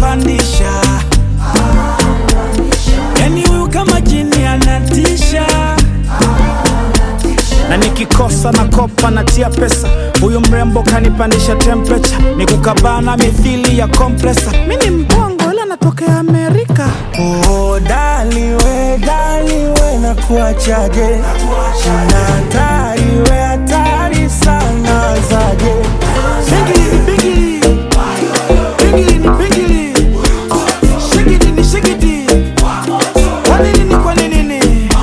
ananipandisha. Yani huyu kama jini anatisha. Na nikikosa na kopa na tia pesa. Huyu mrembo kanipandisha temperature. Nikukabana mithili ya compressor. Mini mbongo ila natokea Amerika. Oh dali we na kuachaje. Na hatari sana zaje. Bigili Shigidi Kwa nini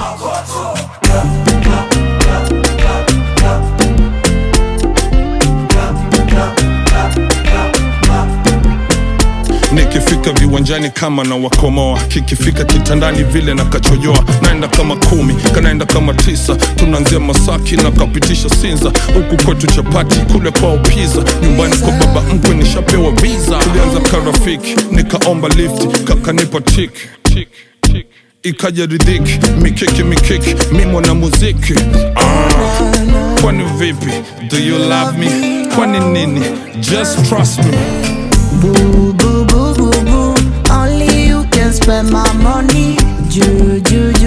Nikifika viwanjani kama na wakomoa. Kikifika kitandani vile na kachojoa. Naenda kama 10, kanaenda kama 9. Tunaanzia Masaki na kapitisha Sinza. Huku kwetu chapati, kule kwao pizza. Nyumbani kwa baba mkwe nishapewa visa. Tulianza karafiki, nikaomba lift. Kakanipa tik ikaja ridhiki. Mikiki, mi mwana muziki. Kwani vipi? Do you love me? Kwani nini? Just trust me. Boo, boo, boo, boo, boo. Only you can spend my money. Ju.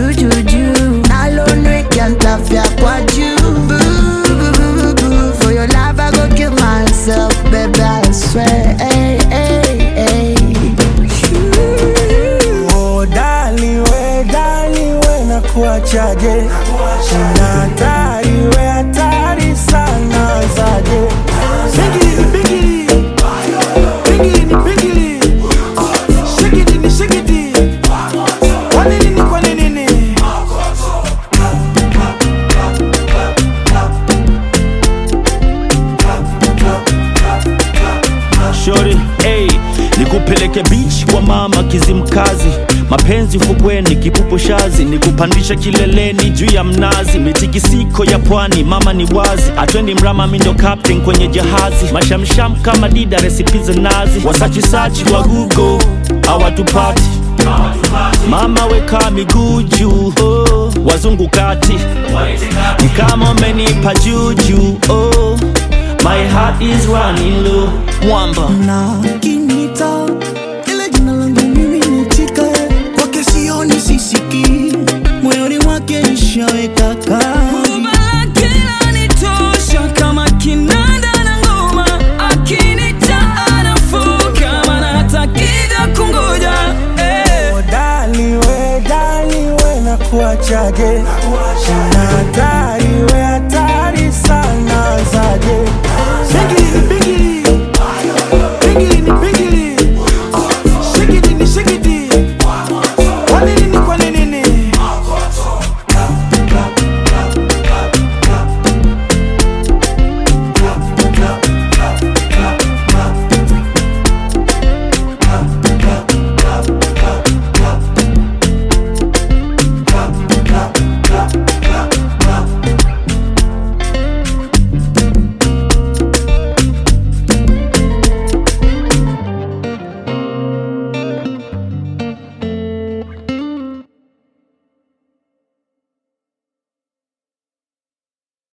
Nalone can't laugh ya kwa ju. Boo, boo, boo, boo. For your love I go kill myself, baby, I swear. Hey. Oh dali we na kuachaje. Na hatari sana zaje. Bigili Shigidi Kwa nini Shorty, nikupeleke beach kwa mama Kizimkazi. Mapenzi fukweni kipupo shazi. Nikupandisha kileleni juu ya mnazi. Mitikisiko ya pwani mama ni wazi. Atwendi mrama mindo captain kwenye jahazi. Mashamsham kama dida recipe za nazi. Wasachi wa Google hawatupati. Mama weka miguu juu, oh. Wazungu kati ni kama umenipa juju, oh. My heart is running low. Mwamba Na kinita ile jina langu mimi nitika. Kwake sioni sisiki. Moyoni mwake nishaweka kama. Kila nitosha kama kinanda na ngoma. Akinita anafuka maana hatakija kungoja. Oh dali we na kuachaje.